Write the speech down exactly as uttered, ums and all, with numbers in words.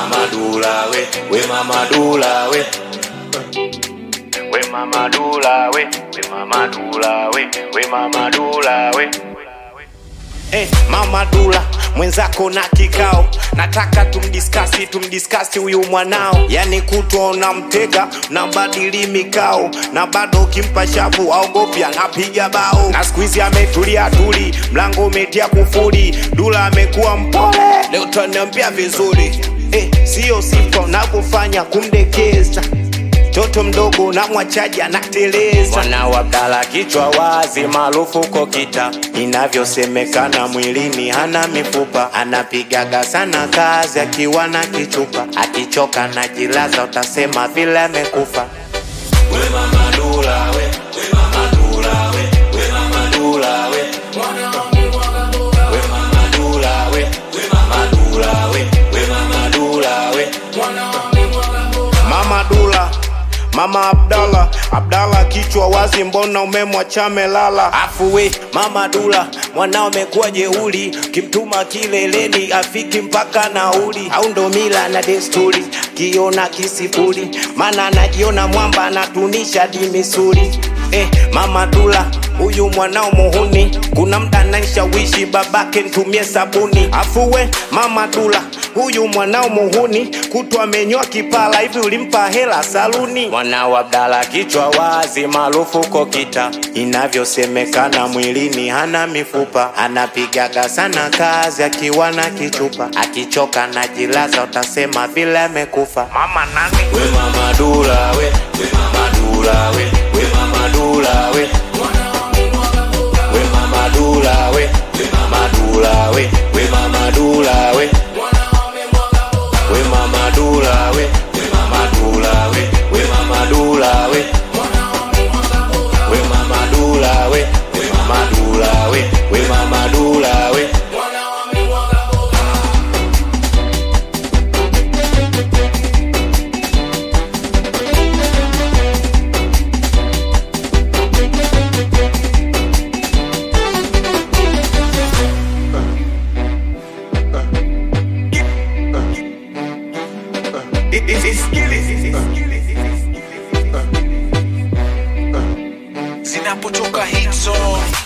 mama Dula we, we mama Dula we. We mama Dula we, we mama Dula we, we mama Dula we. Eh, mama Dula, mwenzako na kikao, nataka tumdiskasi, tumdiskasi huyu mwanao. Yani kutwa unamtega, unabadili mikao, na bado kimpa shavu, aogopi anapiga bao. Na squeeze ametulia tuli, mlango umetia kufuri, Dula amekuwa mpole, leo tunaniambia vizuri. Eh, sio sifa unakufanya kumdekeza, toto mdogo na mwachaji anateleza. Mwana wa Abdalla kichwa wazi maarufu kokita, inavyosemekana mwilini hana mifupa. Anapigaga sana kazi akiwa na kichupa, akichoka na jilaza utasema vile amekufa. We mama Dula we, we mama Dula we, we mama Dula we. We mama Dula we, we mama Dula we, we mama Dula we. Mama Dula, mama Abdalla, Abdalla kichwa wazi mbona umemwacha melala. Afu we mama Dula, mwanao amekuwa jeuri, kimtuma kileleni afiki mpaka nauli. Au ndo mila na desturi, kiona kisifuri, maana anajiona mwamba anatunisha di misuri. Eh, mama Dula, huyu mwanao muhuni, kuna mda ananishawishi babake nitumie sabuni. Afu we mama Dula, huyu mwanao muhuni, kutwa amenyoa kipala, hivi ulimpa hela saluni. Mwana wa Abdalla kichwa wazi maarufu kokita, inavyosemekana mwilini hana mifupa. Anapigaga sana kazi akiwa na kichupa, akichoka na jilaza utasema vile amekufa. Mama nani? We mama Dula we, we mama Dula we, we mama Dula we. We mama Dula we, we mama Dula we, we mama Dula we. We mama Dula we, we mama Dula we, we mama Dula we. We mama Dula we, we mama Dula we, we mama Dula we. Zinapotoka hit song